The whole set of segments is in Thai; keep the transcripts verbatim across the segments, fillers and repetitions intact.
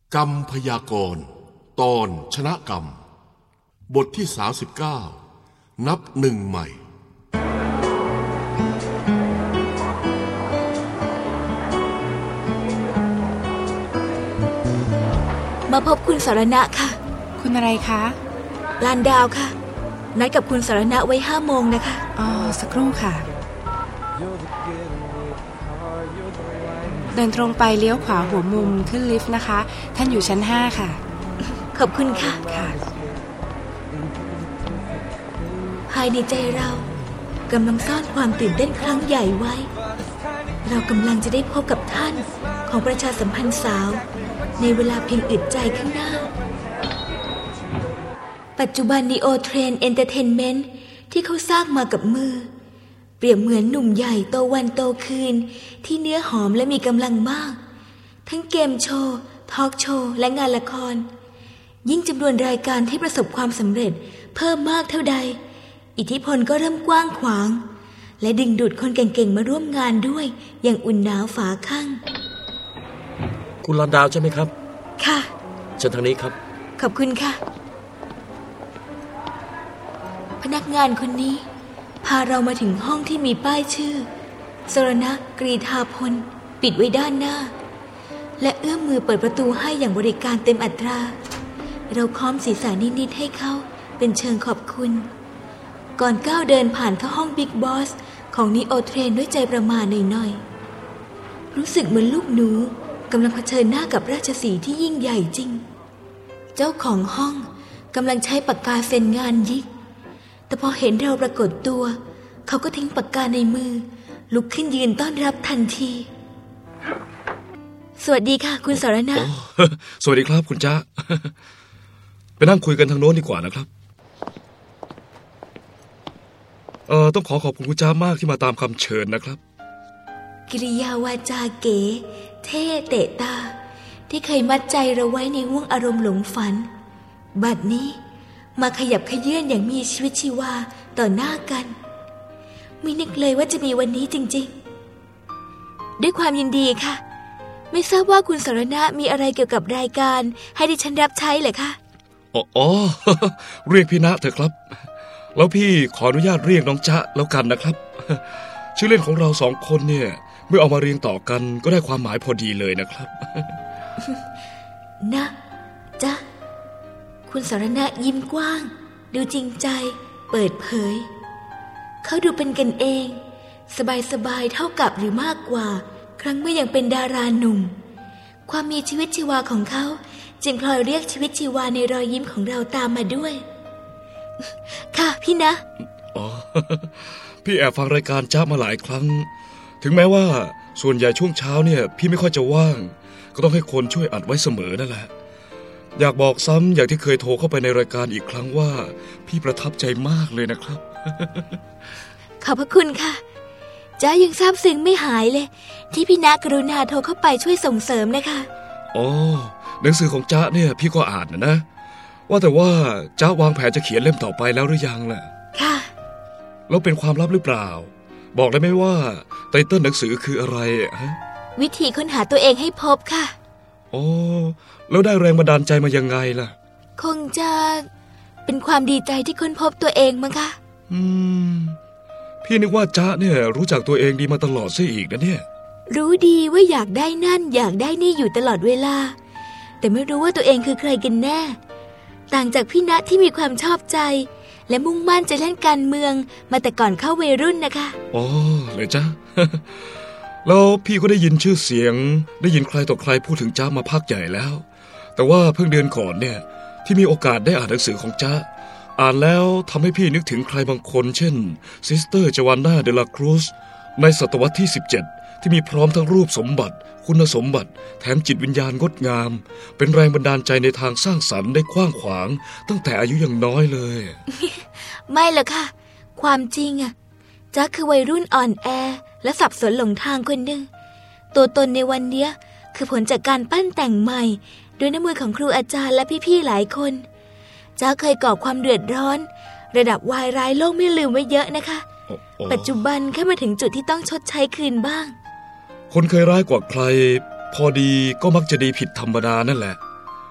กรรมพยากรณ์ตอนชนะกรรมบทที่สามสิบเก้านับหนึ่งใหม่มาพบคุณสารณะค่ะคุณอะไรคะลานดาวค่ะนัดกับคุณสารณะไว้ห้าโมงนะคะอ๋อสักครู่ค่ะเดินตรงไปเลี้ยวขวาหัวมุมขึ้นลิฟต์นะคะท่านอยู่ชั้นห้าค่ะขอบคุณค่ะค่ะภายในใจเรากำลังซ่อนความตื่นเต้นครั้งใหญ่ไว้เรากำลังจะได้พบกับท่านของประชาสัมพันธ์สาวในเวลาเพียงอึดใจข้างหน้าปัจจุบัน Neo Train Entertainment ที่เขาสร้างมากับมือเปรียบเหมือนหนุ่มใหญ่โตวันโตคืนที่เนื้อหอมและมีกำลังมากทั้งเกมโชว์ทอล์กโชว์และงานละครยิ่งจำนวนรายการที่ประสบความสำเร็จเพิ่มมากเท่าใดอิทธิพลก็เริ่มกว้างขวางและดึงดูดคนเก่งๆมาร่วมงานด้วยอย่างอุ่นหนาฝาข้างคุณลานดาวใช่ไหมครับค่ะเชิญทางนี้ครับขอบคุณค่ะพนักงานคนนี้พาเรามาถึงห้องที่มีป้ายชื่อสรณกรีฑาพลปิดไว้ด้านหน้าและเอื้อมมือเปิดประตูให้อย่างบริการเต็มอัตราเราค้อมศีรษะนิดๆให้เขาเป็นเชิงขอบคุณก่อนก้าวเดินผ่านเข้าห้องบิ๊กบอสของนีโอเทรนด้วยใจประมาทหน่อยๆรู้สึกเหมือนลูกหนูกำลังเผชิญหน้ากับราชสีห์ที่ยิ่งใหญ่จริงเจ้าของห้องกำลังใช้ปากกาเซ็นงานยิกแต่พอเห็นเราปรากฏตัวเขาก็ทิ้งปากกาในมือลุกขึ้นยืนต้อนรับทันทีสวัสดีค่ะคุณสรณะสวัสดีครับคุณจ๊ะไปนั่งคุยกันทางโน้นดีกว่านะครับเอ่อต้องขอขอบคุณคุณจ๊ะมากที่มาตามคำเชิญนะครับกิริยาวาจาเก๋เท่เตะตาที่เคยมัดใจเราไว้ในห้วงอารมณ์หลงฝันบัดนี้มาขยับขยื่นอย่างมีชีวิตชีวาต่อหน้ากันไม่นึกเลยว่าจะมีวันนี้จริงๆด้วยความยินดีค่ะไม่ทราบว่าคุณสรณะมีอะไรเกี่ยวกับรายการให้ดิฉันรับใช้เหรอคะอ๋อ เรียกพี่ณเถอะครับแล้วพี่ขออนุญาตเรียกน้องจ๊ะแล้วกันนะครับชื่อเล่นของเราสองคนเนี่ยเมื่อเอามาเรียงต่อกันก็ได้ความหมายพอดีเลยนะครับนะจ๊ะคุณสรณะยิ้มกว้างดูจริงใจเปิดเผยเขาดูเป็นกันเองสบายๆเท่ากับหรือมากกว่าครั้งเมื่อยังเป็นดาราหนุ่มความมีชีวิตชีวาของเขาจึงพลอยเรียกชีวิตชีวาในรอยยิ้มของเราตามมาด้วยค่ะพี่นะอ๋อพี่แอบฟังรายการจ๊ะมาหลายครั้งถึงแม้ว่าส่วนใหญ่ช่วงเช้าเนี่ยพี่ไม่ค่อยจะว่างก็ต้องให้คนช่วยอัดไว้เสมอนั่นแหละอยากบอกซ้ำอย่างที่เคยโทรเข้าไปในรายการอีกครั้งว่าพี่ประทับใจมากเลยนะครับขอบพระคุณค่ะจ๊ะยังซาบซึ้งไม่หายเลยที่พี่ณกรุณาโทรเข้าไปช่วยส่งเสริมนะคะอ๋อหนังสือของจ๊ะเนี่ยพี่ก็อ่านนะนะว่าแต่ว่าจ๊ะวางแผนจะเขียนเล่มต่อไปแล้วหรือยังล่ะค่ะแล้วเป็นความลับหรือเปล่าบอกได้ไหมว่าไตเติ้ลหนังสือคืออะไรฮะวิธีค้นหาตัวเองให้พบค่ะอ๋อแล้วได้แรงบันดาลใจมายังไงล่ะคงจะเป็นความดีใจที่ค้นพบตัวเองมั้งคะอืมพี่นึกว่าจ๊ะเนี่ยรู้จักตัวเองดีมาตลอดซะอีกนะเนี่ยรู้ดีว่าอยากได้นั่นอยากได้นี่อยู่ตลอดเวลาแต่ไม่รู้ว่าตัวเองคือใครกันแน่ต่างจากพี่ณที่มีความชอบใจและมุ่งมั่นจะเล่นการเมืองมาแต่ก่อนเข้าวัยรุ่นนะคะอ๋อเลยจ๊ะ แล้วพี่ก็ได้ยินชื่อเสียงได้ยินใครต่อใครพูดถึงจ๊ะมาพักใหญ่แล้วแต่ว่าเพิ่งเดือนก่อนเนี่ยที่มีโอกาสได้อ่านหนังสือของจ๊ะอ่านแล้วทำให้พี่นึกถึงใครบางคนเช่นซิสเตอร์จวานนาเดลาครูซในศตวรรษที่สิบเจ็ดที่มีพร้อมทั้งรูปสมบัติคุณสมบัติแถมจิตวิญญาณงดงามเป็นแรงบันดาลใจในทางสร้างสรรค์ได้กว้างขวางตั้งแต่อายุยังน้อยเลยไม่หรอกค่ะความจริงอะจ๊ะคือวัยรุ่นอ่อนแอและสับสนหลงทางคนหนึ่งตัวตนในวันนี้คือผลจากการปั้นแต่งใหม่โดยน้ำมือของครูอาจารย์และพี่ๆหลายคนจ๊ะเคยก่อความเดือดร้อนระดับวายร้ายโลกไม่ลืมไว้เยอะนะคะ ปัจจุบันแค่มาถึงจุดที่ต้องชดใช้คืนบ้างคนเคยร้ายกว่าใครพอดีก็มักจะดีผิดธรรมดานั่นแหละ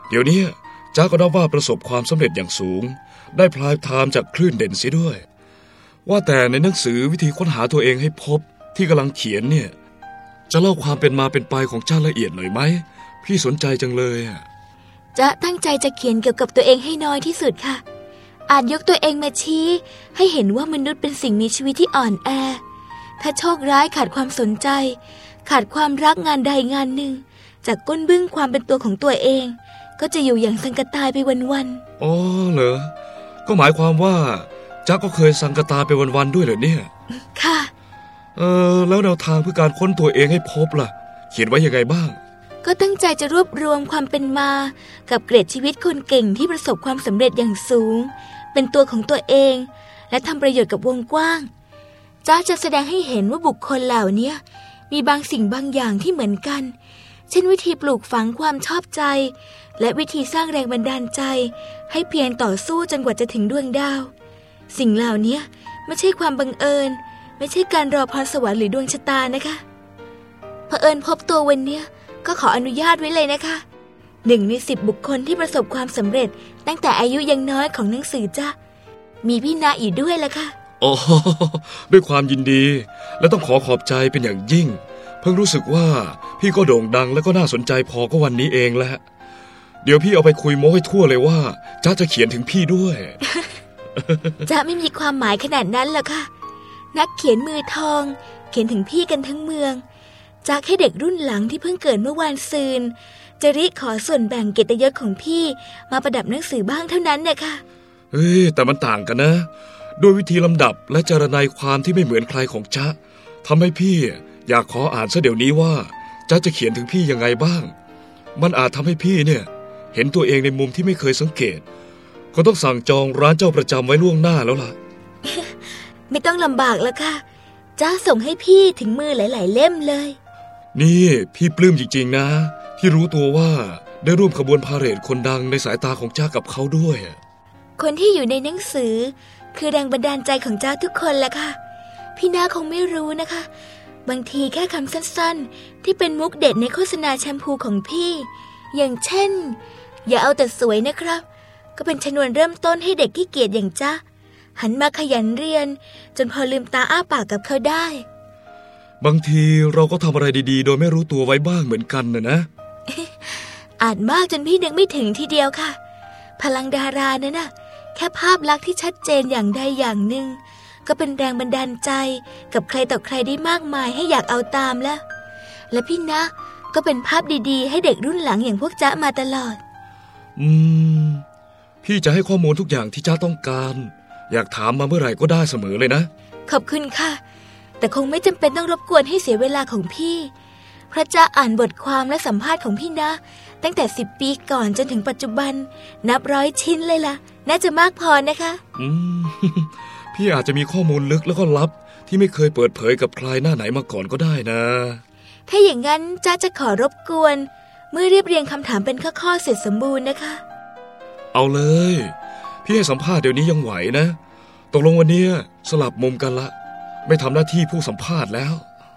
เดี๋ยวนี้จ้าก็นับว่าประสบความสำเร็จอย่างสูงได้พลายไทม์จากคลื่นเด่นเสียด้วยว่าแต่ในหนังสือวิธีค้นหาตัวเองให้พบที่กำลังเขียนเนี่ยจะเล่าความเป็นมาเป็นไปของจ้าละเอียดหน่อยไหมพี่สนใจจังเลยอ่ะจะตั้งใจจะเขียนเกี่ยวกับตัวเองให้น้อยที่สุดค่ะอาจยกตัวเองมาชี้ให้เห็นว่ามนุษย์เป็นสิ่งมีชีวิตที่อ่อนแอถ้าโชคร้ายขาดความสนใจขาดความรักงานใดงานหนึ่งจากก้นบึ้งความเป็นตัวของตัวเองก็จะอยู่อย่างสังกตายไปวันๆอ๋อเหรอก็หมายความว่าจ๊ะก็เคยสังกตายไปวันๆด้วยเหรอเนี่ยค่ะเออแล้วแนวทางเพื่อการค้นตัวเองให้พบล่ะเขียนไว้ยังไงบ้างก็ตั้งใจจะรวบรวมความเป็นมากับเกร็ดชีวิตคนเก่งที่ประสบความสำเร็จอย่างสูงเป็นตัวของตัวเองและทำประโยชน์กับวงกว้างจ๊ะจะแสดงให้เห็นว่าบุคคลเหล่านี้มีบางสิ่งบางอย่างที่เหมือนกันเช่นวิธีปลูกฝังความชอบใจและวิธีสร้างแรงบันดาลใจให้เพียรต่อสู้จนกว่าจะถึงดวงดาวสิ่งเหล่านี้ไม่ใช่ความบังเอิญไม่ใช่การรอพรสวรรค์หรือดวงชะตานะคะเผอิญพบตัววันนี้ก็ขออนุญาตไว้เลยนะคะหนึ่งในสิบบุคคลที่ประสบความสำเร็จตั้งแต่อายุยังน้อยของหนังสือจ้ะมีพี่ณอยู่ด้วยล่ะค่ะอ๋อด้วยความยินดีและต้องขอขอบใจเป็นอย่างยิ่งเพิ่งรู้สึกว่าพี่ก็โด่งดังและก็น่าสนใจพอก็วันนี้เองแหละเดี๋ยวพี่เอาไปคุยโม้ให้ทั่วเลยว่าจ๊ะจะเขียนถึงพี่ด้วยจ๊ะไม่มีความหมายขนาดนั้นหรอกค่ะนักเขียนมือทองเขียนถึงพี่กันทั้งเมืองจ๊ะแค่เด็กรุ่นหลังที่เพิ่งเกิดเมื่อวานซืนจะริขอส่วนแบ่งเกียรติยศของพี่มาประดับหนังสือบ้างเท่านั้นเนี่ยค่ะเฮ้ยแต่มันต่างกันนะด้วยวิธีลำดับและจารณัยความที่ไม่เหมือนใครของจ๊ะทำให้พี่อยากขออ่านซะเดี๋ยวนี้ว่าจ๊ะจะเขียนถึงพี่ยังไงบ้างมันอาจทำให้พี่เนี่ยเห็นตัวเองในมุมที่ไม่เคยสังเกตก็ต้องสั่งจองร้านเจ้าประจำไว้ล่วงหน้าแล้วล่ะไม่ต้องลำบากแล้วค่ะจ๊ะส่งให้พี่ถึงมือหลายๆเล่มเลยนี่พี่ปลื้มจริงๆนะที่รู้ตัวว่าได้ร่วมขบวนพาเหรดคนดังในสายตาของจ๊ะกับเขาด้วยคนที่อยู่ในหนังสือคือแรงบันดาลใจของจ๊ะทุกคนแหละค่ะพี่น้าคงไม่รู้นะคะบางทีแค่คำสั้นๆที่เป็นมุกเด็ดในโฆษณาแชมพูของพี่อย่างเช่นอย่าเอาแต่สวยนะครับก็เป็นชนวนเริ่มต้นให้เด็กขี้เกียจอย่างจ๊ะหันมาขยันเรียนจนพอลืมตาอ้าปากกับเขาได้บางทีเราก็ทำอะไรดีๆโดยไม่รู้ตัวไว้บ้างเหมือนกันนะนะอาจมากจนพี่นึกไม่ถึงทีเดียวค่ะพลังดารานะน่ะแค่ภาพลักษณ์ที่ชัดเจนอย่างใดอย่างหนึ่งก็เป็นแรงบันดาลใจกับใครต่อใครได้มากมายให้อยากเอาตามแล้วและพี่นะก็เป็นภาพดีๆให้เด็กรุ่นหลังอย่างพวกจ๊ะมาตลอดอืมพี่จะให้ข้อมูลทุกอย่างที่จ๊ะต้องการอยากถามมาเมื่อไหร่ก็ได้เสมอเลยนะขอบคุณค่ะแต่คงไม่จำเป็นต้องรบกวนให้เสียเวลาของพี่เพราะจ๊ะอ่านบทความและสัมภาษณ์ของพี่นะตั้งแต่สิบปีก่อนจนถึงปัจจุบันนับร้อยชิ้นเลยล่ะน่าจะมากพอนะคะอืม พี่อาจจะมีข้อมูลลึกแล้วก็ลับที่ไม่เคยเปิดเผยกับใครหน้าไหนมาก่อนก็ได้นะถ้าอย่างนั้นจ๊ะจะขอรบกวนเมื่อเรียบเรียงคำถามเป็นข้อๆเสร็จสมบูรณ์นะคะเอาเลยพี่ให้สัมภาษณ์เดี๋ยวนี้ยังไหวนะตกลงวันนี้สลับมุมกันละไม่ทำหน้าที่ผู้สัมภาษณ์แล้ว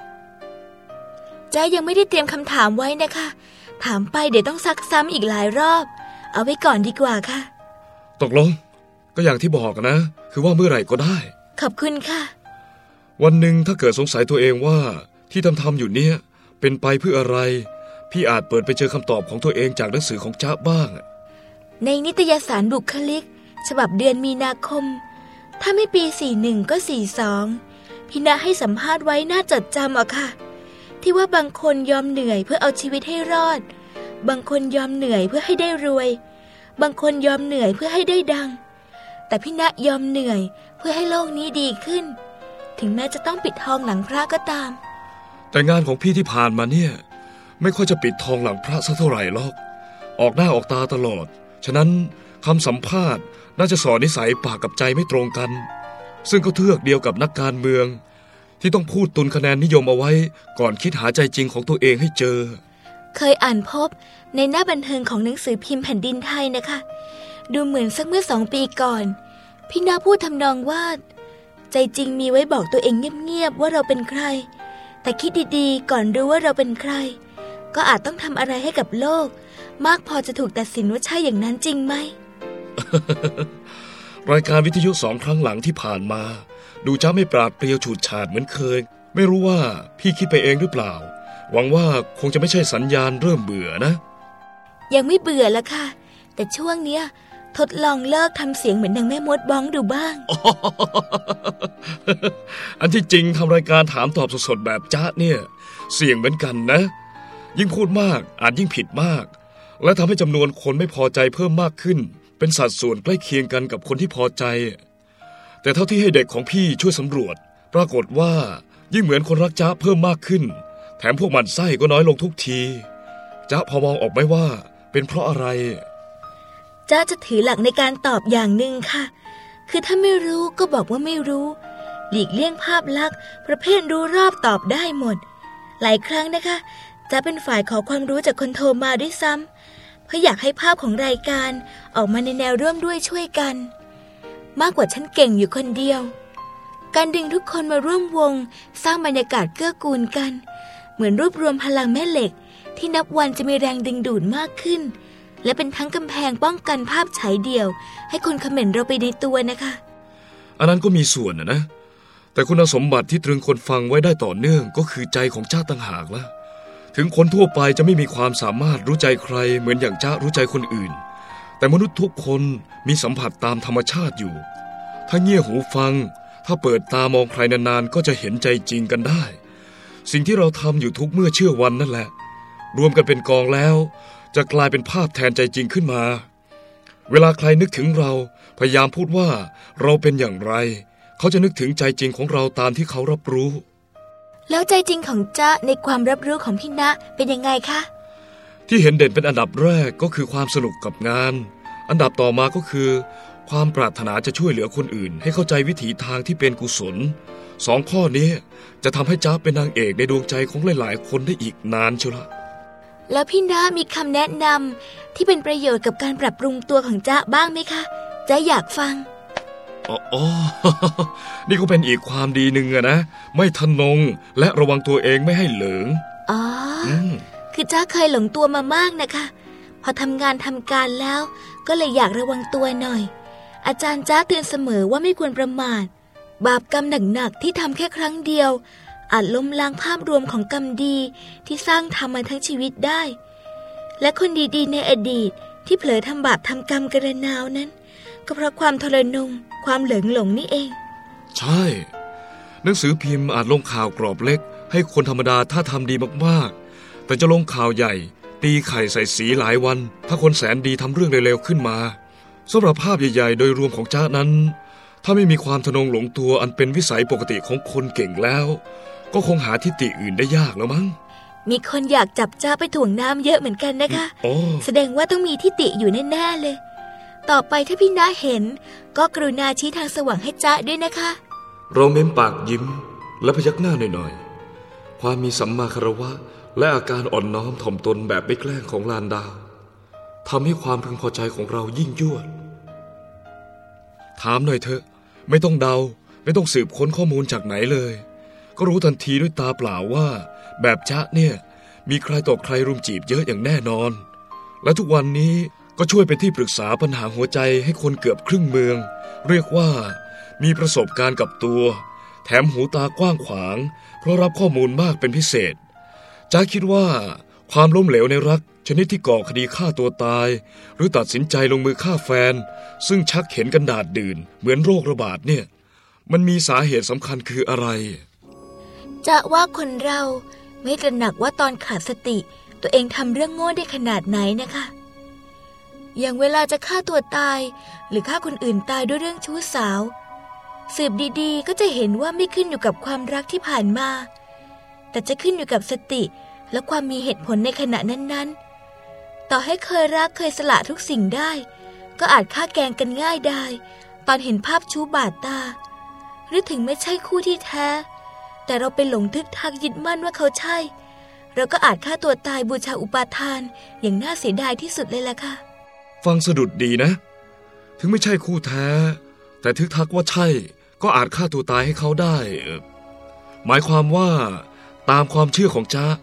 จ๊ะยังไม่ได้เตรียมคำถามไว้นะคะถามไปเดี๋ยวต้องซักซ้ำอีกหลายรอบเอาไว้ก่อนดีกว่าค่ะตกลงก็อย่างที่บอกนะคือว่าเมื่อไหร่ก็ได้ขอบคุณค่ะวันหนึ่งถ้าเกิดสงสัยตัวเองว่าที่ทำทำอยู่เนี่ยเป็นไปเพื่ออะไรพี่อาจเปิดไปเจอคำตอบของตัวเองจากหนังสือของจ๊ะบ้างในนิตยสารบุคลิกฉบับเดือนมีนาคมถ้าไม่ปีสี่สิบเอ็ดก็สี่สิบสองพี่ณให้สัมภาษณ์ไว้น่าจดจำอ่ะค่ะที่ว่าบางคนยอมเหนื่อยเพื่อเอาชีวิตให้รอดบางคนยอมเหนื่อยเพื่อให้ได้รวยบางคนยอมเหนื่อยเพื่อให้ได้ดังแต่พี่ณยอมเหนื่อยเพื่อให้โลกนี้ดีขึ้นถึงแม้จะต้องปิดทองหลังพระก็ตามแต่งานของพี่ที่ผ่านมาเนี่ยไม่ค่อยจะปิดทองหลังพระสักเท่าไหร่หรอกออกหน้าออกตาตลอดฉะนั้นคำสัมภาษณ์น่าจะสอนนิสัยปากกับใจไม่ตรงกันซึ่งก็เทือกเดียวกับนักการเมืองที่ต้องพูดตุนคะแนนนิยมเอาไว้ก่อนคิดหาใจจริงของตัวเองให้เจอเคยอ่านพบในหน้าบันเทิงของหนังสือพิมพ์แผ่นดินไทยนะคะดูเหมือนสักเมื่อสองปีก่อนพี่นาพูดทำนองว่าใจจริงมีไว้บอกตัวเองเงียบๆว่าเราเป็นใครแต่คิดดีๆก่อนรู้ว่าเราเป็นใครก็อาจต้องทำอะไรให้กับโลกมากพอจะถูกตัดสินว่าใช่อย่างนั้นจริงไหมรายการวิทยุสองครั้งหลังที่ผ่านมาดูจ้าไม่ปราดเปรียวฉูดฉาดเหมือนเคยไม่รู้ว่าพี่คิดไปเองหรือเปล่าหวังว่าคงจะไม่ใช่สัญญาณเริ่มเบื่อนะยังไม่เบื่อละค่ะแต่ช่วงเนี้ยทดลองเลิกทำเสียงเหมือนนางแม่มดบ้องดูบ้างอันที่จริงทำรายการถามตอบสดๆแบบจ๊ะเนี่ยเสี่ยงเหมือนกันนะยิ่งพูดมากอาจยิ่งผิดมากและทำให้จำนวนคนไม่พอใจเพิ่มมากขึ้นเป็นสัดส่วนใกล้เคียงกันกับคนที่พอใจแต่เท่าที่ให้เด็กของพี่ช่วยสำรวจปรากฏว่ายิ่งเหมือนคนรักจ๊ะเพิ่มมากขึ้นแถมพวกหมั่นไส้ก็น้อยลงทุกทีจ๊ะพอมองออกไหมว่าเป็นเพราะอะไรจ๊ะจะถือหลักในการตอบอย่างหนึ่งค่ะคือถ้าไม่รู้ก็บอกว่าไม่รู้หลีกเลี่ยงภาพลักษณ์ประเภทรู้รอบตอบได้หมดหลายครั้งนะคะจ๊ะเป็นฝ่ายขอความรู้จากคนโทรมาด้วยซ้ำเพราะอยากให้ภาพของรายการออกมาในแนวร่วมด้วยช่วยกันมากกว่าฉันเก่งอยู่คนเดียวการดึงทุกคนมาร่วมวงสร้างบรรยากาศเกื้อกูลกันเหมือนรวบรวมพลังแม่เหล็กที่นับวันจะมีแรงดึงดูดมากขึ้นและเป็นทั้งกำแพงป้องกันภาพฉายเดี่ยวให้คนคอมเมนต์เราไปในตัวนะคะอันนั้นก็มีส่วนนะนะแต่คุณสมบัติที่ตรึงคนฟังไว้ได้ต่อเนื่องก็คือใจของจ้าต่างหากละถึงคนทั่วไปจะไม่มีความสามารถรู้ใจใครเหมือนอย่างจ้ารู้ใจคนอื่นแต่มนุษย์ทุกคนมีสัมผัสตามธรรมชาติอยู่ถ้าเงี่ยหูฟังถ้าเปิดตามองใครนานๆก็จะเห็นใจจริงกันได้สิ่งที่เราทำอยู่ทุกเมื่อเชื่อวันนั่นแหละรวมกันเป็นกองแล้วจะกลายเป็นภาพแทนใจจริงขึ้นมาเวลาใครนึกถึงเราพยายามพูดว่าเราเป็นอย่างไรเขาจะนึกถึงใจจริงของเราตามที่เขารับรู้แล้วใจจริงของจ๊ะในความรับรู้ของพี่ณเป็นยังไงคะที่เห็นเด่นเป็นอันดับแรกก็คือความสนุกกับงานอันดับต่อมาก็คือความปรารถนาจะช่วยเหลือคนอื่นให้เข้าใจวิถีทางที่เป็นกุศลสองข้อนี้จะทำให้จ๊ะเป็นนางเอกในดวงใจของหลายๆคนได้อีกนานเชียวละแล้วพี่ณมีคำแนะนำที่เป็นประโยชน์กับการปรับปรุงตัวของจ๊ะบ้างไหมคะจ๊ะอยากฟังอ๋อ นี่ก็เป็นอีกความดีหนึ่งอะนะไม่ทะนงและระวังตัวเองไม่ให้เหลิงอ๋อคือจ๊ะเคยหลงตัวมามากนะคะพอทำงานทำการแล้วก็เลยอยากระวังตัวหน่อยอาจารย์จ๊ะเตือนเสมอว่าไม่ควรประมาทบาปกรรมหนักๆที่ทำแค่ครั้งเดียวอาจล้มล้างภาพรวมของกรรมดีที่สร้างทำมาทั้งชีวิตได้และคนดีๆในอดีตที่เผลอทำบาปทำกรรมกระนาวนั้นก็เพราะความทรนงความเหลิงหลงนี่เองใช่หนังสือพิมพ์อาจลงข่าวกรอบเล็กให้คนธรรมดาถ้าทำดีมากๆแต่จะลงข่าวใหญ่ตีไข่ใส่สีหลายวันถ้าคนแสนดีทำเรื่องเร็วๆขึ้นมาสำหรับภาพใหญ่ๆโดยรวมของจ้านั้นถ้าไม่มีความทะนงหลงตัวอันเป็นวิสัยปกติของคนเก่งแล้วก็คงหาทิฏฐิอื่นได้ยากแล้วมั้งมีคนอยากจับจ้าไปถ่วงน้ำเยอะเหมือนกันนะคะแสดงว่าต้องมีทิฏฐิอยู่แน่ๆเลยต่อไปถ้าพี่ณเห็นก็กรุณาชี้ทางสว่างให้จ้าด้วยนะคะเราเม้มปากยิ้มและพยักหน้าหน่อยๆความมีสัมมาคารวะและอาการอ่อนน้อมถ่อมตนแบบไม่แกล้งของลานดาวทำให้ความพึงพอใจของเรายิ่งยวดถามหน่อยเถอะไม่ต้องเดาไม่ต้องสืบค้นข้อมูลจากไหนเลยก็รู้ทันทีด้วยตาเปล่าว่าแบบจ๊ะเนี่ยมีใครต่อใครรุมจีบเยอะอย่างแน่นอนและทุกวันนี้ก็ช่วยเป็นที่ปรึกษาปัญหาหัวใจให้คนเกือบครึ่งเมืองเรียกว่ามีประสบการณ์กับตัวแถมหูตากว้างขวางเพราะรับข้อมูลมากเป็นพิเศษจ๊ะคิดว่าความล้มเหลวในรักชนิดที่ก่อคดีฆ่าตัวตายหรือตัดสินใจลงมือฆ่าแฟนซึ่งชักเห็นกันดาดดื่นเหมือนโรคระบาดเนี่ยมันมีสาเหตุสำคัญคืออะไรจะว่าคนเราไม่ตระหนักว่าตอนขาดสติตัวเองทำเรื่องโง่ได้ขนาดไหนนะคะอย่างเวลาจะฆ่าตัวตายหรือฆ่าคนอื่นตายด้วยเรื่องชู้สาวสืบดีๆก็จะเห็นว่าไม่ขึ้นอยู่กับความรักที่ผ่านมาแต่จะขึ้นอยู่กับสติและความมีเหตุผลในขณะนั้นๆต่อให้เคยรักเคยสละทุกสิ่งได้ก็อาจฆ่าแกล้งกันง่ายดายตอนเห็นภาพชู้บาดตาหรือถึงไม่ใช่คู่ที่แท้แต่เราไปหลงทึกทักยึดมั่นว่าเขาใช่เราก็อาจฆ่าตัวตายบูชาอุปาทานอย่างน่าเสียดายที่สุดเลยล่ะค่ะฟังสะดุดดีนะถึงไม่ใช่คู่แท้แต่ทึกทักว่าใช่ก็อาจฆ่าตัวตายให้เขาได้หมายความว่าตามความเชื่อของจ๊ะ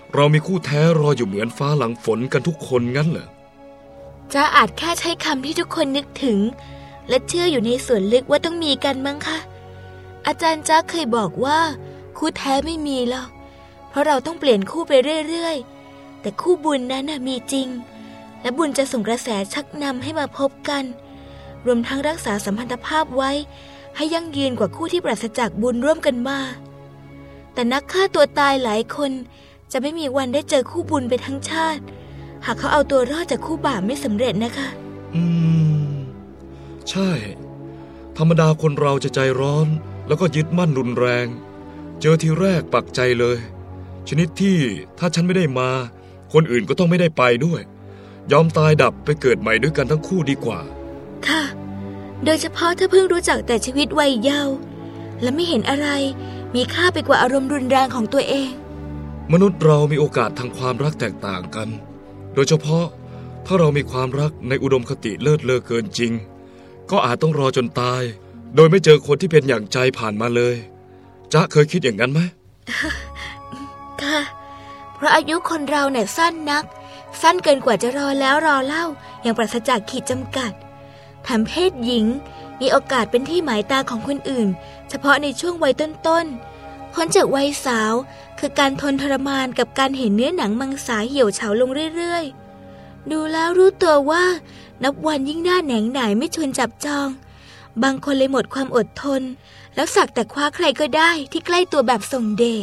เรามีคู่แท้รออยู่เหมือนฟ้าหลังฝนกันทุกคนงั้นเหรอจ๊ะอาจแค่ใช้คำที่ทุกคนนึกถึงและเชื่ออยู่ในส่วนลึกว่าต้องมีกันมั้งคะอาจารย์จ๊ะเคยบอกว่าคู่แท้ไม่มีหรอกเพราะเราต้องเปลี่ยนคู่ไปเรื่อยๆแต่คู่บุญนั้นน่ะมีจริงและบุญจะส่งกระแสชักนำให้มาพบกันรวมทั้งรักษาสัมพันธภาพไว้ให้ยั่งยืนกว่าคู่ที่ปราศจากบุญร่วมกันมาแต่นักฆ่าตัวตายหลายคนจะไม่มีวันได้เจอคู่บุญไปทั้งชาติหากเขาเอาตัวรอดจากคู่บาปไม่สำเร็จนะคะอืมใช่ธรรมดาคนเราจะใจร้อนแล้วก็ยึดมั่นรุนแรงเจอทีแรกปักใจเลยชนิดที่ถ้าฉันไม่ได้มาคนอื่นก็ต้องไม่ได้ไปด้วยยอมตายดับไปเกิดใหม่ด้วยกันทั้งคู่ดีกว่าค่ะโดยเฉพาะถ้าเพิ่งรู้จักแต่ชีวิตวัยเยาว์และไม่เห็นอะไรมีค่าไปกว่าอารมณ์รุนแรงของตัวเองมนุษย์เรามีโอกาสทางความรักแตกต่างกันโดยเฉพาะถ้าเรามีความรักในอุดมคติเลิศเลอเกินจริงก็อาจต้องรอจนตายโดยไม่เจอคนที่เป็นอย่างใจผ่านมาเลยจ๊ะเคยคิดอย่างนั้นไหมค่ะเพราะอายุคนเราเนี่ยสั้นนักสั้นเกินกว่าจะรอแล้วรอเล่าอย่างปราศจากขีดจำกัดแถมเพศหญิงมีโอกาสเป็นที่หมายตาของคนอื่นเฉพาะในช่วงวัยต้นๆพ้นจากวัยสาวคือการทนทรมานกับการเห็นเนื้อหนังมังสาเหี่ยวเฉาลงเรื่อยๆดูแล้วรู้ตัวว่านับวันยิ่งหน้าแหนงหน่ายไม่ชวนจับจองบางคนเลยหมดความอดทนแล้วสักแต่คว้าใครก็ได้ที่ใกล้ตัวแบบส่งเดช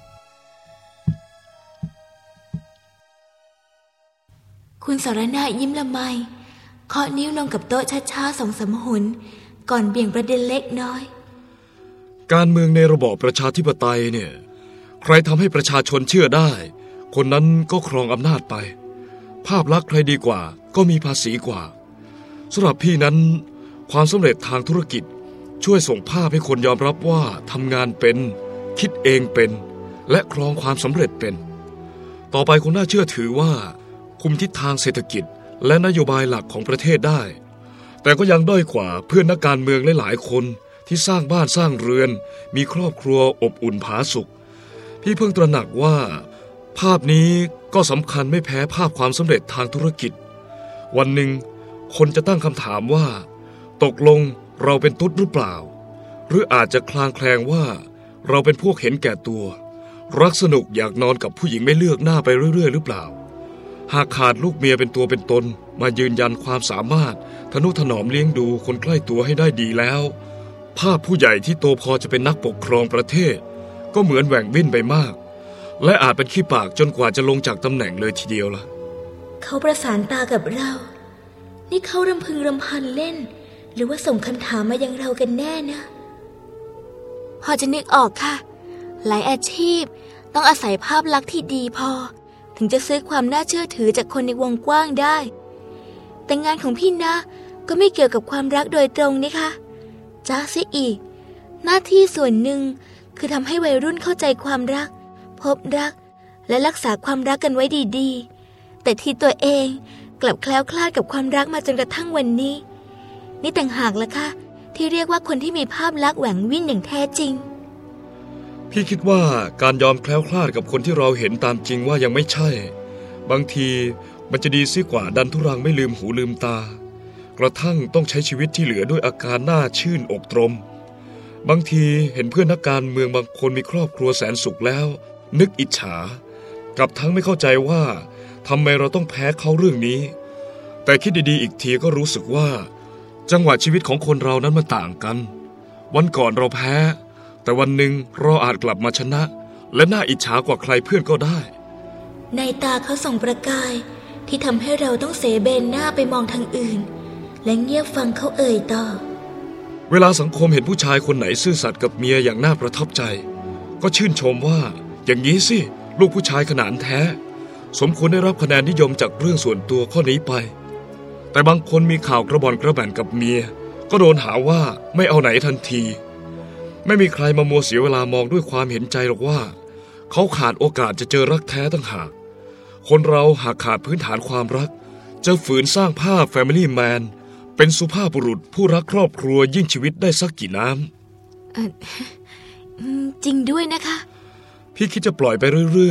คุณสรณะยิ้มละไมเคาะนิ้วลงกับโต๊ะช้าๆสองสามหนก่อนเบี่ยงประเด็นเล็กน้อยการเมืองในระบอบประชาธิปไตยเนี่ยใครทำให้ประชาชนเชื่อได้คนนั้นก็ครองอำนาจไปภาพลักษณ์ใครดีกว่าก็มีภาษีกว่าสำหรับพี่นั้นความสำเร็จทางธุรกิจช่วยส่งภาพให้คนยอมรับว่าทำงานเป็นคิดเองเป็นและครองความสำเร็จเป็นต่อไปคนน่าเชื่อถือว่าคุมทิศทางเศรษฐกิจและนโยบายหลักของประเทศได้แต่ก็ยังด้อยกว่าเพื่อนนักการเมืองหลายๆคนที่สร้างบ้านสร้างเรือนมีครอบครัวอบอุ่นผาสุกพี่เพิ่งตระหนักว่าภาพนี้ก็สำคัญไม่แพ้ภาพความสำเร็จทางธุรกิจวันหนึ่งคนจะตั้งคำถามว่าตกลงเราเป็นตุ๊ดหรือเปล่าหรืออาจจะคลางแคลงว่าเราเป็นพวกเห็นแก่ตัวรักสนุกอยากนอนกับผู้หญิงไม่เลือกหน้าไปเรื่อยๆหรือเปล่าหากขาดลูกเมียเป็นตัวเป็นตนมายืนยันความสามารถทนุถนอมเลี้ยงดูคนใกล้ตัวให้ได้ดีแล้วภาพผู้ใหญ่ที่โตพอจะเป็นนักปกครองประเทศก็เหมือนแหว่งวิ่นไปมากและอาจเป็นขี้ปากจนกว่าจะลงจากตำแหน่งเลยทีเดียวล่ะเขาประสานตากับเรานี่เขารำพึงรำพันเล่นหรือว่าส่งคำถามมายังเรากันแน่นะพอจะนึกออกค่ะหลายอาชีพต้องอาศัยภาพลักษณ์ที่ดีพอถึงจะซื้อความน่าเชื่อถือจากคนในวงกว้างได้แต่งานของพี่นะก็ไม่เกี่ยวกับความรักโดยตรงนี่ค่ะจ้าซิอีกหน้าที่ส่วนหนึ่งคือทำให้วัยรุ่นเข้าใจความรักพบรักและรักษาความรักกันไว้ดีๆแต่ที่ตัวเองกลับแคล้วคลาดกับความรักมาจนกระทั่งวันนี้นี่ต่างหากล่ะค่ะที่เรียกว่าคนที่มีภาพลักษณ์แหว่งวิ่นอย่างแท้จริงพี่คิดว่าการยอมแคล้วคลาดกับคนที่เราเห็นตามจริงว่ายังไม่ใช่บางทีมันจะดีซิกว่าดันทุรังไม่ลืมหูลืมตากระทั่งต้องใช้ชีวิตที่เหลือด้วยอาการน่าชื่นอกตรมบางทีเห็นเพื่อนนักการเมืองบางคนมีครอบครัวแสนสุขแล้วนึกอิจฉากับทั้งไม่เข้าใจว่าทำไมเราต้องแพ้เขาเรื่องนี้แต่คิดดีๆอีกทีก็รู้สึกว่าจังหวะชีวิตของคนเรานั้นมันต่างกันวันก่อนเราแพ้แต่วันหนึ่งเราอาจกลับมาชนะและน่าอิจฉากว่าใครเพื่อนก็ได้ในตาเขาส่องประกายที่ทำให้เราต้องเสเบนหน้าไปมองทางอื่นและเงียบฟังเขาเอ่ยต่อเวลาสังคมเห็นผู้ชายคนไหนซื่อสัตย์กับเมียอย่างน่าประทับใจก็ชื่นชมว่าอย่างนี้สิลูกผู้ชายขนานแท้สมควรได้รับคะแนนนิยมจากเรื่องส่วนตัวข้อนี้ไปแต่บางคนมีข่าวกระบอนกระแบนกับเมียก็โดนหาว่าไม่เอาไหนทันทีไม่มีใครมามัวเสียเวลามองด้วยความเห็นใจหรอกว่าเขาขาดโอกาสจะเจอรักแท้ต่างหากคนเราหากขาดพื้นฐานความรักจะฝืนสร้างภาพ Family Man เป็นสุภาพบุรุษผู้รักครอบครัวยิ่งชีวิตได้สักกี่น้ำจริงด้วยนะคะพี่คิดจะปล่อยไปเรื่อย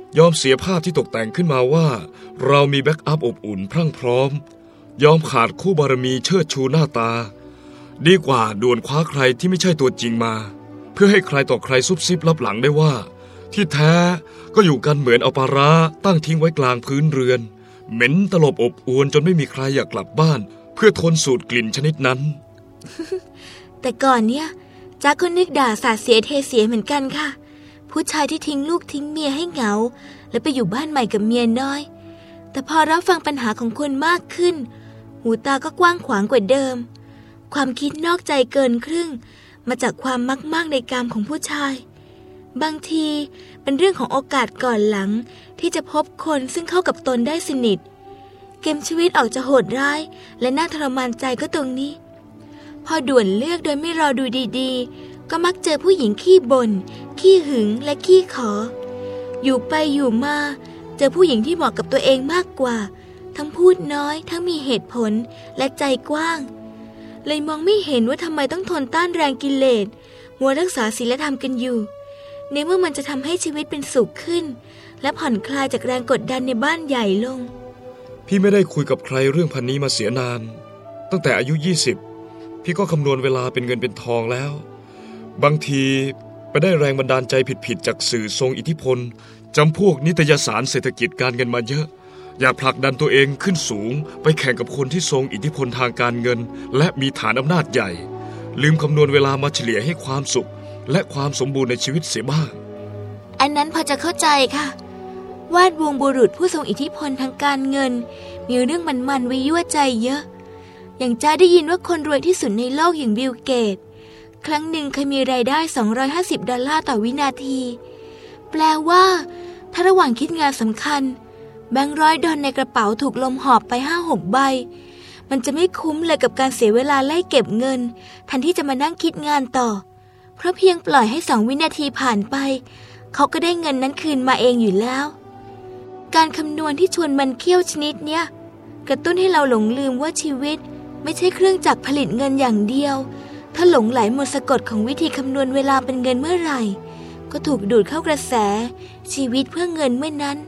ยอมเสียภาพที่ตกแต่งขึ้นมาว่าเรามีแบ็กอัพอบอุ่นพรั่งพร้อมยอมขาดคู่บารมีเชิดชูหน้าตาดีกว่าด่วนคว้าใครที่ไม่ใช่ตัวจริงมาเพื่อให้ใครต่อใครซุบซิบลับหลังได้ว่าที่แท้ก็อยู่กันเหมือนเอาปลาร้าตั้งทิ้งไว้กลางพื้นเรือนเหม็นตลบอบอวนจนไม่มีใครอยากกลับบ้านเพื่อทนสูดกลิ่นชนิดนั้นแต่ก่อนเนี่ยจ๊ะก็นึกด่าสาดเสียเทเสียเหมือนกันค่ะผู้ชายที่ทิ้งลูกทิ้งเมียให้เหงาแล้วไปอยู่บ้านใหม่กับเมียน้อยแต่พอรับฟังปัญหาของคนมากขึ้นหูตาก็กว้างขวางกว่าเดิมความคิดนอกใจเกินครึ่งมาจากความมักมากในกามของผู้ชายบางทีเป็นเรื่องของโอกาสก่อนหลังที่จะพบคนซึ่งเข้ากับตนได้สนิทเกมชีวิตออกจะโหดร้ายและน่าทรมานใจก็ตรงนี้พอด่วนเลือกโดยไม่รอดูดีๆก็มักเจอผู้หญิงขี้บ่นขี้หึงและขี้ขออยู่ไปอยู่มาเจอผู้หญิงที่เหมาะกับตัวเองมากกว่าทั้งพูดน้อยทั้งมีเหตุผลและใจกว้างเลยมองไม่เห็นว่าทำไมต้องทนต้านแรงกิเลสมัวรักษาศีลธรรมกันอยู่ในเมื่อมันจะทำให้ชีวิตเป็นสุขขึ้นและผ่อนคลายจากแรงกดดันในบ้านใหญ่ลงพี่ไม่ได้คุยกับใครเรื่องพันนี้มาเสียนานตั้งแต่อายุยี่สิบพี่ก็คำนวณเวลาเป็นเงินเป็นทองแล้วบางทีไปได้แรงบันดาลใจผิดๆจากสื่อทรงอิทธิพลจำพวกนิตยสารเศรษฐกิจการเงินมาเยอะอยากผลักดันตัวเองขึ้นสูงไปแข่งกับคนที่ทรงอิทธิพลทางการเงินและมีฐานอำนาจใหญ่ลืมคำนวณเวลามาเฉลี่ยให้ความสุขและความสมบูรณ์ในชีวิตเสียบ้างอันนั้นพอจะเข้าใจค่ะวาดวงบุรุษผู้ทรงอิทธิพลทางการเงินมีเรื่องมันๆไว้ยั่วใจเยอะอย่างจ้าได้ยินว่าคนรวยที่สุดในโลกอย่างบิลเกตครั้งหนึ่งเคยมีรายได้สองร้อยห้าสิบดอลลาร์ต่อวินาทีแปลว่าถ้าระหว่างคิดงานสำคัญแบงค์ร้อยดอลในกระเป๋าถูกลมหอบไป ห้าหก ใบมันจะไม่คุ้มเลยกับการเสียเวลาไล่เก็บเงินแทนที่จะมานั่งคิดงานต่อเพราะเพียงปล่อยให้สองวินาทีผ่านไปเขาก็ได้เงินนั้นคืนมาเองอยู่แล้วการคำนวณที่ชวนมันเคี่ยวชนิดเนี้ยกระตุ้นให้เราหลงลืมว่าชีวิตไม่ใช่เครื่องจักรผลิตเงินอย่างเดียวถ้าหลงไหลหมดสะกดของวิธีคำนวณเวลาเป็นเงินเมื่อไหร่ก็ถูกดูดเข้ากระแสชีวิตเพื่อเงินเมื่อนั้น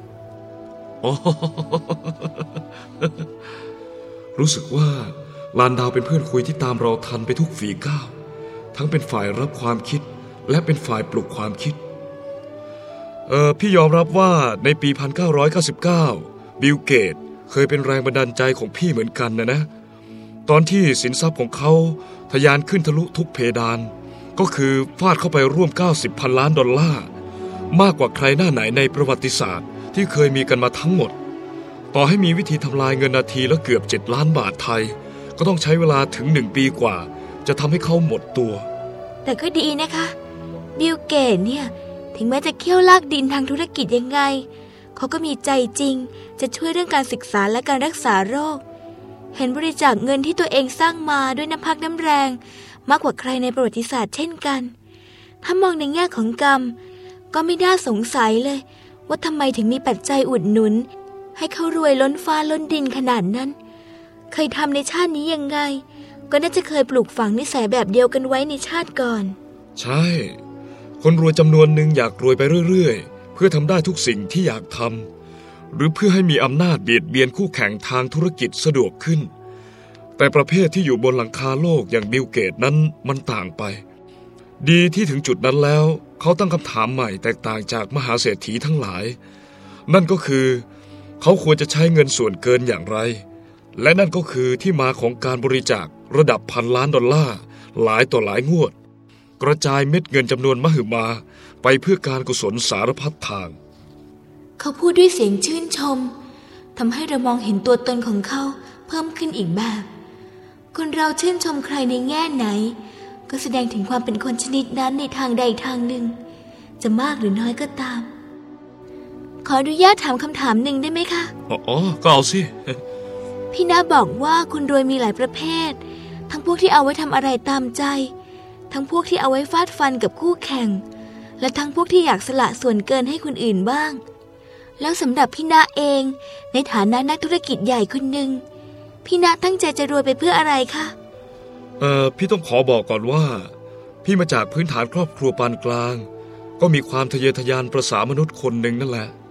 รู้สึกว่าลานดาวเป็นเพื่อนคุยที่ตามเราทันไปทุกฝีก้าวทั้งเป็นฝ่ายรับความคิดและเป็นฝ่ายปลุกความคิดเออพี่ยอมรับว่าในปีหนึ่งพันเก้าร้อยเก้าสิบเก้าบิลเกตเคยเป็นแรงบันดาลใจของพี่เหมือนกันนะนะตอนที่สินทรัพย์ของเขาทะยานขึ้นทะลุทุกเพดานก็คือฟาดเข้าไปร่วมเก้าสิบพันล้านดอลลาร์มากกว่าใครหน้าไหนในประวัติศาสตร์ที่เคยมีกันมาทั้งหมดต่อให้มีวิธีทำลายเงินนาทีละเกือบเจ็ดล้านบาทไทยก็ต้องใช้เวลาถึงหนึ่งปีกว่าจะทำให้เขาหมดตัวแต่ก็ดีนะคะบิลเกตเนี่ยถึงแม้จะเคี่ยวลากดินทางธุรกิจยังไงเขาก็มีใจจริงจะช่วยเรื่องการศึกษาและการรักษาโรคเห็นบริจาคเงินที่ตัวเองสร้างมาด้วยน้ำพักน้ำแรงมากกว่าใครในประวัติศาสตร์เช่นกันถ้ามองในแง่ของกรรมก็ไม่น่าสงสัยเลยว่าทำไมถึงมีปัจจัยอุดหนุนให้เขารวยล้นฟ้าล้นดินขนาดนั้นเคยทำในชาตินี้ยังไงก็น่าจะเคยปลูกฝังนิสัยแบบเดียวกันไว้ในชาติก่อนใช่คนรวยจำนวนหนึ่งอยากรวยไปเรื่อยๆเพื่อทำได้ทุกสิ่งที่อยากทำหรือเพื่อให้มีอำนาจเบียดเบียนคู่แข่งทางธุรกิจสะดวกขึ้นแต่ประเภทที่อยู่บนหลังคาโลกอย่างบิลเกตนั้นมันต่างไปดีที่ถึงจุดนั้นแล้วเขาตั้งคำถามใหม่แตกต่างจากมหาเศรษฐีทั้งหลายนั่นก็คือเขาควรจะใช้เงินส่วนเกินอย่างไรและนั่นก็คือที่มาของการบริจาคระดับพันล้านดอลลาร์หลายต่อหลายงวดกระจายเม็ดเงินจำนวนมหึมาไปเพื่อการกุศลสารพัดทางเขาพูดด้วยเสียงชื่นชมทำให้เรามองเห็นตัวตนของเขาเพิ่มขึ้นอีกแบบคนเราชื่นชมใครในแง่ไหนก็แสดงถึงความเป็นคนชนิดนั้นในทางใดทางหนึ่งจะมากหรือน้อยก็ตามขออนุญาตถามคำถามหนึ่งได้ไหมคะอ๋อก็เอาสิพี่น้าบอกว่าคนรวยมีหลายประเภททั้งพวกที่เอาไว้ทำอะไรตามใจทั้งพวกที่เอาไว้ฟาดฟันกับคู่แข่งและทั้งพวกที่อยากสละส่วนเกินให้คนอื่นบ้างแล้วสำหรับพี่น้าเองในฐานะนักธุรกิจใหญ่คนหนึ่งพี่น้าตั้งใจจะรวยไปเพื่ออะไรคะเอ่อพี่ต้องขอบอกก่อนว่าพี่มาจากพื้นฐานครอบครัวปานกลางก็มีความทะเยอทะยานประสามนุษย์คนหนึ่งนั่นแหละ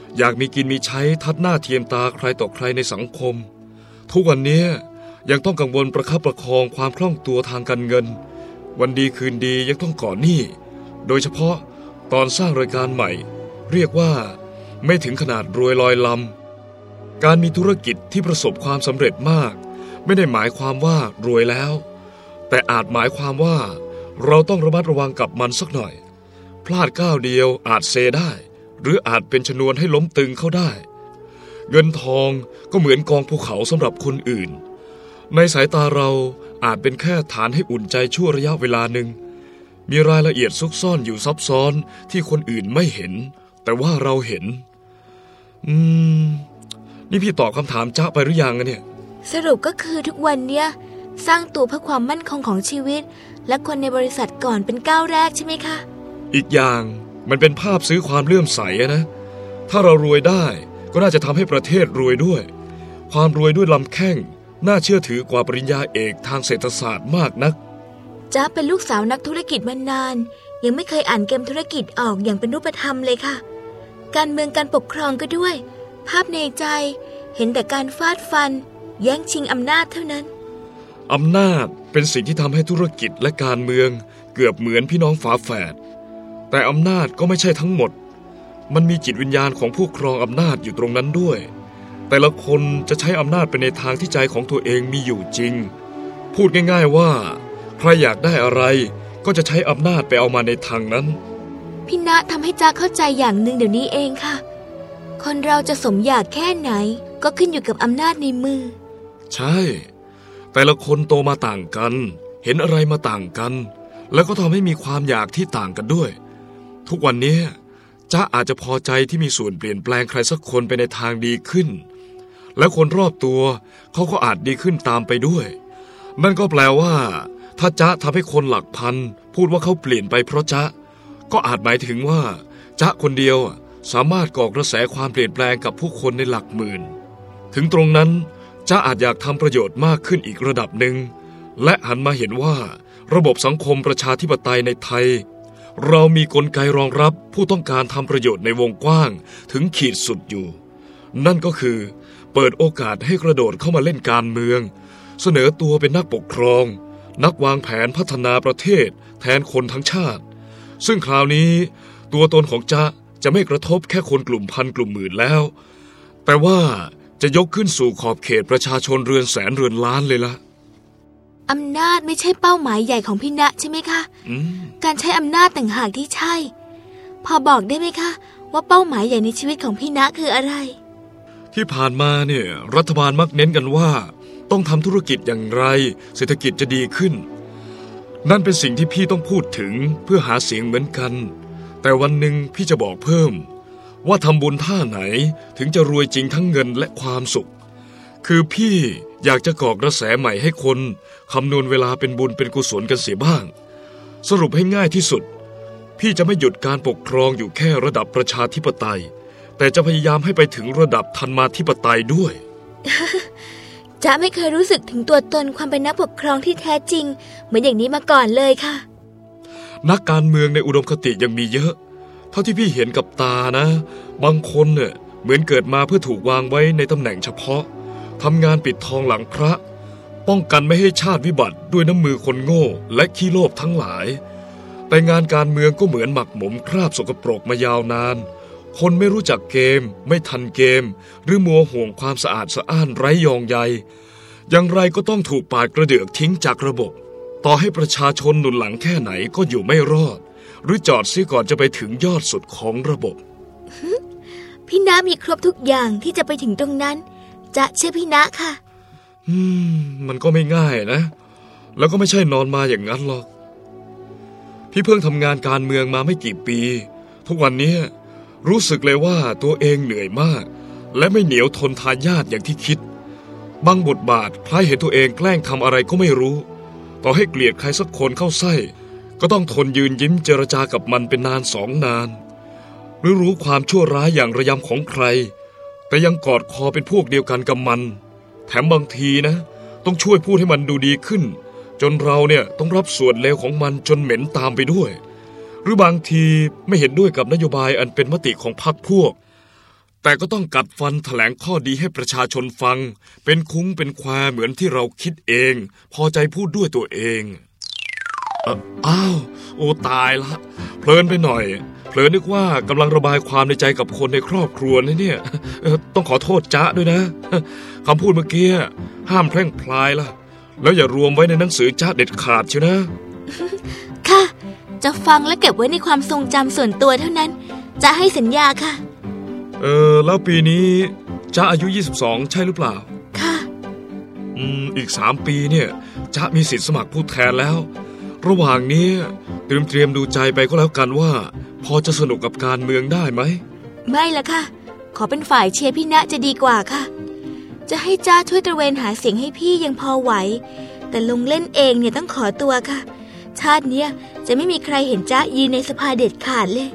อยากมีกินมีใช้ทัดหน้าเทียมตาใครต่อใครในสังคมทุกวันนี้ยังต้องกังวลประคับประคองความคล่องตัวทางการเงินวันดีคืนดียังต้องก่อหนี้โดยเฉพาะตอนสร้างรายการใหม่เรียกว่าไม่ถึงขนาดรวยลอยลำการมีธุรกิจที่ประสบความสำเร็จมากไม่ได้หมายความว่ารวยแล้วแต่อาจหมายความว่าเราต้องระมัดระวังกับมันสักหน่อยพลาดก้าวเดียวอาจเซได้หรืออาจเป็นชนวนให้ล้มตึงเข้าได้เงินทองก็เหมือนกองภูเขาสำหรับคนอื่นในสายตาเราอาจเป็นแค่ฐานให้อุ่นใจชั่วระยะเวลาหนึ่งมีรายละเอียดซุกซ่อนอยู่ซับซ้อนที่คนอื่นไม่เห็นแต่ว่าเราเห็นอืมนี่พี่ตอบคำถามจ๊ะไปหรือยังอะเนี่ยสรุปก็คือทุกวันเนี้ยสร้างตัวเพื่อความมั่นคงของชีวิตและคนในบริษัทก่อนเป็นก้าวแรกใช่ไหมคะอีกอย่างมันเป็นภาพซื้อความเลื่อมใสนะถ้าเรารวยได้ก็น่าจะทำให้ประเทศรวยด้วยความรวยด้วยลำแข้งน่าเชื่อถือกว่าปริญญาเอกทางเศรษฐศาสตร์มากนักจ๊ะเป็นลูกสาวนักธุรกิจมานานยังไม่เคยอ่านเกมธุรกิจออกอย่างเป็นรูปธรรมเลยค่ะการเมืองการปกครองก็ด้วยภาพในใจเห็นแต่การฟาดฟันแย่งชิงอำนาจเท่านั้นอำนาจเป็นสิ่งที่ทำให้ธุรกิจและการเมืองเกือบเหมือนพี่น้องฝาแฝดแต่อำนาจก็ไม่ใช่ทั้งหมดมันมีจิตวิญญาณของผู้ครองอำนาจอยู่ตรงนั้นด้วยแต่ละคนจะใช้อำนาจไปในทางที่ใจของตัวเองมีอยู่จริงพูดง่ายๆว่าใครอยากได้อะไรก็จะใช้อำนาจไปเอามาในทางนั้นพี่ณทำให้จ๊ะเข้าใจอย่างหนึ่งเดี๋ยวนี้เองค่ะคนเราจะสมอยากแค่ไหนก็ขึ้นอยู่กับอำนาจในมือใช่แต่ละคนโตมาต่างกันเห็นอะไรมาต่างกันแล้วก็ทำให้มีความอยากที่ต่างกันด้วยทุกวันนี้จ๊ะอาจจะพอใจที่มีส่วนเปลี่ยนแปลงใครสักคนไปในทางดีขึ้นและคนรอบตัวเขาก็อาจดีขึ้นตามไปด้วยนั่นก็แปลว่าถ้าจ๊ะทำให้คนหลักพันพูดว่าเขาเปลี่ยนไปเพราะจ๊ะก็อาจหมายถึงว่าจ๊ะคนเดียวสามารถก่อกระแสความเปลี่ยนแปลงกับผู้คนในหลักหมื่นถึงตรงนั้นจ๊ะอาจอยากทำประโยชน์มากขึ้นอีกระดับหนึ่งและหันมาเห็นว่าระบบสังคมประชาธิปไตยในไทยเรามีกลไกรองรับผู้ต้องการทำประโยชน์ในวงกว้างถึงขีดสุดอยู่นั่นก็คือเปิดโอกาสให้กระโดดเข้ามาเล่นการเมืองเสนอตัวเป็นนักปกครองนักวางแผนพัฒนาประเทศแทนคนทั้งชาติซึ่งคราวนี้ตัวตนของจ๊ะจะไม่กระทบแค่คนกลุ่มพันกลุ่มหมื่นแล้วแต่ว่าจะยกขึ้นสู่ขอบเขตประชาชนเรือนแสนเรือนล้านเลยล่ะอำนาจไม่ใช่เป้าหมายใหญ่ของพี่ณใช่ไหมคะการใช้อำนาจต่างหากที่ใช่พอบอกได้ไหมคะว่าเป้าหมายใหญ่ในชีวิตของพี่ณคืออะไรที่ผ่านมาเนี่ยรัฐบาลมักเน้นกันว่าต้องทำธุรกิจอย่างไรเศรษฐกิจจะดีขึ้นนั่นเป็นสิ่งที่พี่ต้องพูดถึงเพื่อหาเสียงเหมือนกันแต่วันหนึ่งพี่จะบอกเพิ่มว่าทำบุญท่าไหนถึงจะรวยจริงทั้งเงินและความสุขคือพี่อยากจะก่อกระแสใหม่ให้คนคำนวณเวลาเป็นบุญเป็นกุศลกันเสียบ้างสรุปให้ง่ายที่สุดพี่จะไม่หยุดการปกครองอยู่แค่ระดับประชาธิปไตยแต่จะพยายามให้ไปถึงระดับธรรมาธิปไตยด้วยจ๊ะไม่เคยรู้สึกถึงตัวตนความเป็นนักปกครองที่แท้จริงเหมือนอย่างนี้มาก่อนเลยค่ะนักการเมืองในอุดมคติยังมีเยอะเท่าที่พี่เห็นกับตานะบางคนเนี่ยเหมือนเกิดมาเพื่อถูกวางไว้ในตำแหน่งเฉพาะทำงานปิดทองหลังพระป้องกันไม่ให้ชาติวิบัติด้วยน้ำมือคนโง่และขี้โลภทั้งหลายแต่งานการเมืองก็เหมือนหมักหมมคราบสกปรกมายาวนานคนไม่รู้จักเกมไม่ทันเกมหรือมัวห่วงความสะอาดสะอ้านไร้ยองใยอย่างไรก็ต้องถูกปาดกระเดือกทิ้งจากระบบต่อให้ประชาชนหนุนหลังแค่ไหนก็อยู่ไม่รอดหรือจอดเสียก่อนจะไปถึงยอดสุดของระบบพี่ณมีครบทุกอย่างที่จะไปถึงตรงนั้นจะเชื่อพี่ณค่ะอืมมันก็ไม่ง่ายนะแล้วก็ไม่ใช่นอนมาอย่างนั้นหรอกพี่เพิ่งทำงานการเมืองมาไม่กี่ปีทุกวันนี้รู้สึกเลยว่าตัวเองเหนื่อยมากและไม่เหนียวทนทายาทอย่างที่คิดบางบทบาทคล้ายเห็นตัวเองแกล้งทำอะไรก็ไม่รู้ต่อให้เกลียดใครสักคนเข้าไส้ก็ต้องทนยืนยิ้มเจรจากับมันเป็นนานสองนานหรือรู้ความชั่วร้ายอย่างระยำของใครแต่ยังกอดคอเป็นพวกเดียวกันกับมันแถมบางทีนะต้องช่วยพูดให้มันดูดีขึ้นจนเราเนี่ยต้องรับส่วนเลวของมันจนเหม็นตามไปด้วยหรือบางทีไม่เห็นด้วยกับนโยบายอันเป็นมติของพรรคพวกแต่ก็ต้องกัดฟันแถลงข้อดีให้ประชาชนฟังเป็นคุ้งเป็นแควเหมือนที่เราคิดเองพอใจพูดด้วยตัวเองเอ่ออ้าวโอ้ตายละเพลินไปหน่อยเผลอนึกว่ากำลังระบายความในใจกับคนในครอบครัวนะเนี่ยเอ่อต้องขอโทษจ๊ะด้วยนะคำพูดเมื่อกี้ห้ามแพร่งพลายล่ะแล้วอย่ารวมไว้ในหนังสือจ๊ะเด็ดขาดเชียวนะค่ะจะฟังและเก็บไว้ในความทรงจำส่วนตัวเท่านั้นจะให้สัญญาค่ะเออแล้วปีนี้จ๊ะอายุยี่สิบสองใช่หรือเปล่าค่ะอืมอีกสามปีเนี่ยจ๊ะมีสิทธิ์สมัครผู้แทนแล้วระหว่างนี้เตรียมเตรียมดูใจไปก็แล้วกันว่าพอจะสนุกกับการเมืองได้ไหมไม่ละค่ะขอเป็นฝ่ายเชียร์พี่ณจะดีกว่าค่ะจะให้จ้าช่วยตระเวนหาเสียงให้พี่ยังพอไหวแต่ลงเล่นเองเนี่ยต้องขอตัวค่ะชาติเนี้ยจะไม่มีใครเห็นจ้ายืนในสภาเด็ดขาดเลย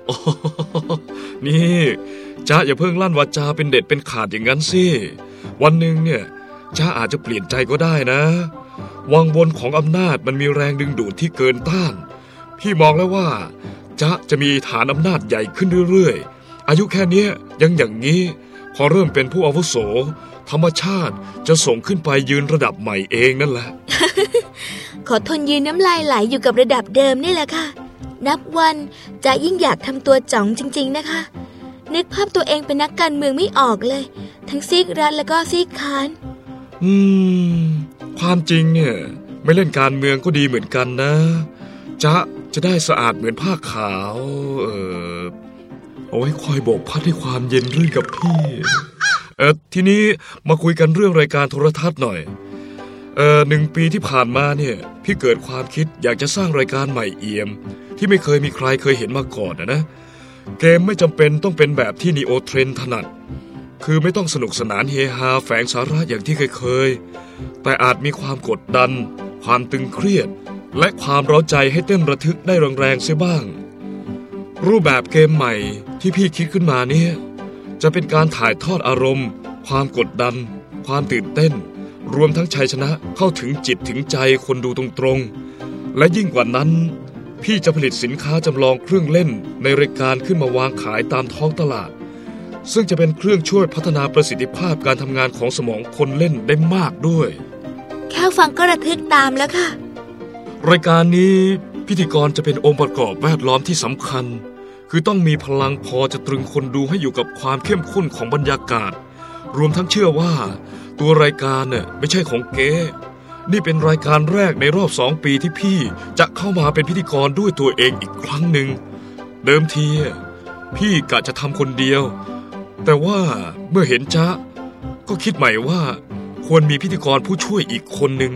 นี่จ้าอย่าเพิ่งลั่นวาจาเป็นเด็ดเป็นขาดอย่างนั้นสิวันหนึ่งเนี่ยจ้าอาจจะเปลี่ยนใจก็ได้นะวังวนของอำนาจมันมีแรงดึงดูดที่เกินต้านพี่มองแล้วว่าจ๊ะจะมีฐานอำนาจใหญ่ขึ้นเรื่อยๆอายุแค่นี้ยังอย่างนี้พอเริ่มเป็นผู้อาวุโสธรรมชาติจะส่งขึ้นไปยืนระดับใหม่เองนั่นแหละขอทนยืนน้ำลายไหลอยู่กับระดับเดิมนี่แหละค่ะนับวันจะยิ่งอยากทำตัวจ๋องจริงๆนะคะนึกภาพตัวเองเป็นนักการเมืองไม่ออกเลยทั้งซีกรัฐแล้วก็ซีกค้านอืมความจริงเนี่ยไม่เล่นการเมืองก็ดีเหมือนกันนะจ๊ะจะได้สะอาดเหมือนผ้าขาวเออเอาไว้คอยโบกพัดให้ความเย็นรื่นกับพี่เออทีนี้มาคุยกันเรื่องรายการโทรทัศน์หน่อยเออหนึ่งปีที่ผ่านมาเนี่ยพี่เกิดความคิดอยากจะสร้างรายการใหม่เอี่ยมที่ไม่เคยมีใครเคยเห็นมาก่อนนะนะเกมไม่จำเป็นต้องเป็นแบบที่นีโอเทรนถนัดคือไม่ต้องสนุกสนานเฮฮาแฝงสาระอย่างที่เคยๆแต่อาจมีความกดดันความตึงเครียดและความเร้าใจให้เต้นระทึกได้แรงๆเสียบ้างรูปแบบเกมใหม่ที่พี่คิดขึ้นมาเนี่ยจะเป็นการถ่ายทอดอารมณ์ความกดดันความตื่นเต้นรวมทั้งชัยชนะเข้าถึงจิตถึงใจคนดูตรงๆและยิ่งกว่านั้นพี่จะผลิตสินค้าจำลองเครื่องเล่นในรายการขึ้นมาวางขายตามท้องตลาดซึ่งจะเป็นเครื่องช่วยพัฒนาประสิทธิภาพการทำงานของสมองคนเล่นได้มากด้วยแค่ฟังก็ระทึกตามแล้วค่ะรายการนี้พิธีกรจะเป็นองค์ประกอบแวดล้อมที่สำคัญคือต้องมีพลังพอจะตรึงคนดูให้อยู่กับความเข้มข้นของบรรยากาศรวมทั้งเชื่อว่าตัวรายการเนี่ยไม่ใช่ของเก๊นี่เป็นรายการแรกในรอบสองปีที่พี่จะเข้ามาเป็นพิธีกรด้วยตัวเองอีกครั้งหนึ่งเดิมทีพี่กะจะทำคนเดียวแต่ว่าเมื่อเห็นจ๊ะก็คิดใหม่ว่าควรมีพิธีกรผู้ช่วยอีกคนหนึ่ง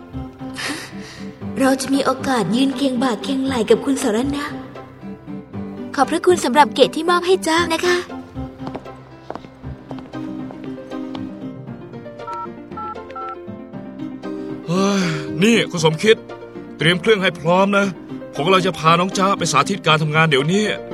เราจะมีโอกาสยืนเคียงบ่าเคียงไหล่กับคุณสรณะขอบพระคุณสำหรับเกียรติที่มอบให้จ๊ะนะคะเฮ้ยนี่คุณสมคิดเตรียมเครื่องให้พร้อมนะผมกำลังจะพาน้องจ๊ะไปสาธิตการทำงานเดี๋ยวนี้